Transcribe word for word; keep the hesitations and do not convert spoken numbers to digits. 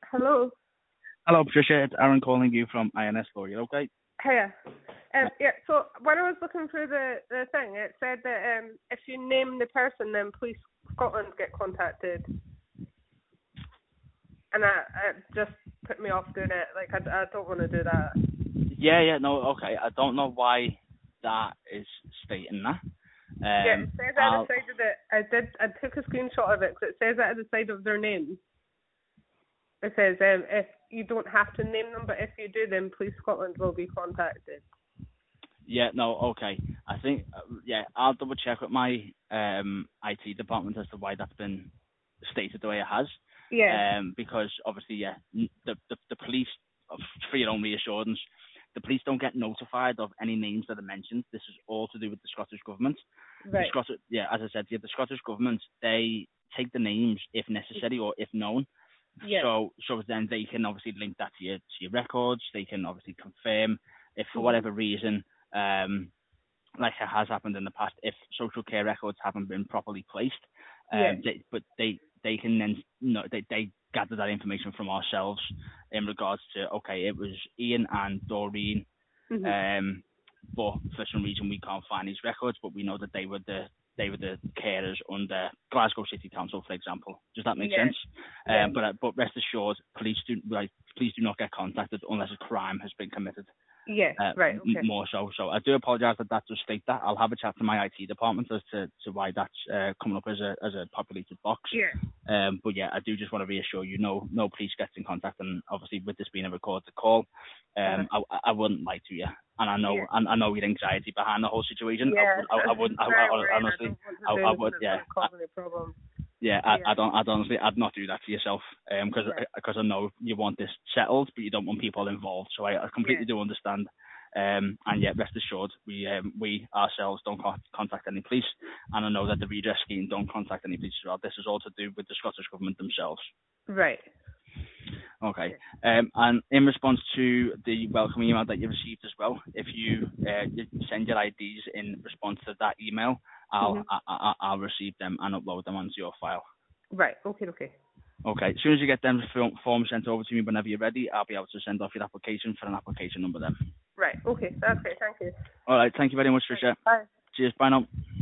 Hello. Hello, Patricia. It's Aaron calling you from I N S Law. You okay? Hiya. Um, yeah, so when I was looking through the, the thing, it said that um, if you name the person, then Police Scotland get contacted. And that it just put me off doing it. Like, I, I don't want to do that. Yeah, yeah, no, okay. I don't know why that is stating that. Um, yeah, it says at the side of it. I did. I took a screenshot of it because it says at the side of their names. It says um, if you don't have to name them, but if you do, then Police Scotland will be contacted. Yeah, no, okay. I think, uh, yeah, I'll double check with my um, I T department as to why that's been stated the way it has. Yeah. Um, because obviously, yeah, n- the the, the police, uh, for your own reassurance, the police don't get notified of any names that are mentioned. This is all to do with the Scottish Government. Right. The Scottish, yeah, as I said, yeah, the Scottish Government, they take the names if necessary or if known. Yeah. So, so then they can obviously link that to your to your records. They can obviously confirm if for Mhm. whatever reason, um, like it has happened in the past, if social care records haven't been properly placed, um, Yeah. they, but they they can then no, they they gather that information from ourselves in regards to okay, it was Ian and Doreen, Mhm. um, but for some reason we can't find these records, but we know that they were the they were the carers under Glasgow City Council, for example. Does that make Yeah. sense? Yeah. Um, but uh, but rest assured, police do like please do not get contacted unless a crime has been committed. Yeah. Uh, Right. m- Okay. more so. So I do apologise that that does state that. I'll have a chat to my I T department as to, to why that's uh, coming up as a as a populated box. Yeah. Um, but yeah, I do just want to reassure you, no no police gets in contact, and obviously with this being a recorded call, Uh-huh. um, I, I wouldn't lie to you, and I know Yeah. and I know your anxiety behind the whole situation. I, Yeah. would- I, I wouldn't. I, Very I, worried. I honestly, don't want to I, do I anything would. that's Yeah. going to cause any problem. Yeah, I, Yeah. I don't, I'd honestly, I'd not do that to yourself, um, because, Yeah. because I know you want this settled, but you don't want people involved. So I, I completely Yeah. do understand. Um, and yet, rest assured, we, um, we ourselves don't con- contact any police, and I know that the redress scheme don't contact any police as well. This is all to do with the Scottish Government themselves. Right. Okay. Okay. Um, and in response to the welcome email that you received as well, if you uh, you send your I Ds in response to that email, I'll Mhm. I, I, I'll receive them and upload them onto your file. Right. Okay. Okay. Okay, as soon as you get them film- forms sent over to me whenever you're ready, I'll be able to send off your application for an application number then. Right. Okay. That's great. Thank you. All right, thank you very much, Right. Tricia. Bye. Cheers, bye now.